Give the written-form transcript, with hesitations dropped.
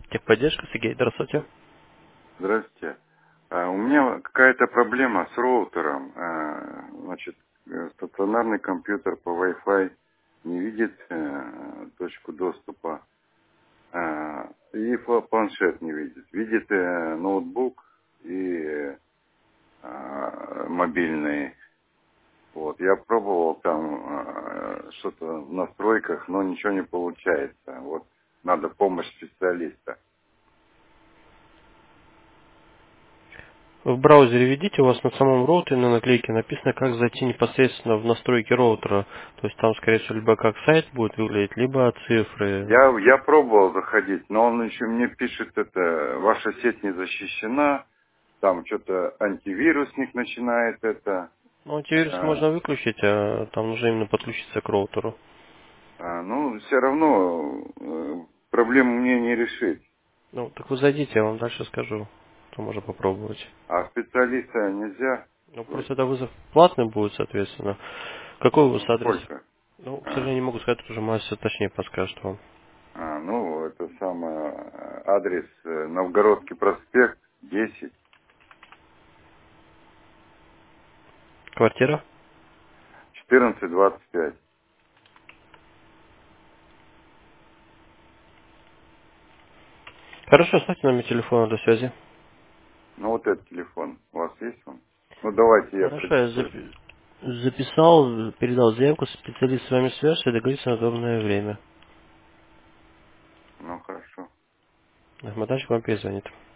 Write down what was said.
Техподдержка, Сергей, здравствуйте. Здравствуйте. У меня какая-то проблема с роутером. Значит, стационарный компьютер по Wi-Fi не видит точку доступа. И планшет не видит. Видит ноутбук и мобильный. Вот. Я пробовал там что-то в настройках, но ничего не получается. Вот. Надо помощь специалиста. В браузере видите, у вас на самом роутере на наклейке написано, как зайти непосредственно в настройки роутера. То есть там, скорее всего, либо как сайт будет выглядеть, либо цифры. Я пробовал заходить, но он еще мне пишет это, ваша сеть не защищена, там что-то антивирусник начинает это. Ну, антивирус А, можно выключить, а там нужно именно подключиться к роутеру. ну, все равно проблему мне не решить. Ну, так вы зайдите, я вам дальше скажу, что можно попробовать. А специалиста нельзя Ну, просто вызвать? это вызов платный будет, соответственно. Какой у вас Ну, адрес? сколько? Ну, к А, сожалению, не могу сказать, тут уже мастер точнее подскажет вам. ну, это самое, адрес Новгородский проспект, 10, Квартира? 14, 25. Хорошо, ставьте номер телефона до связи. Ну, вот этот телефон, у вас есть он? Ну, давайте я Хорошо, я продиктую. записал, передал заявку, специалист с вами свяжется и договорится на удобное время. Ну, хорошо. Ахматович вам перезвонит.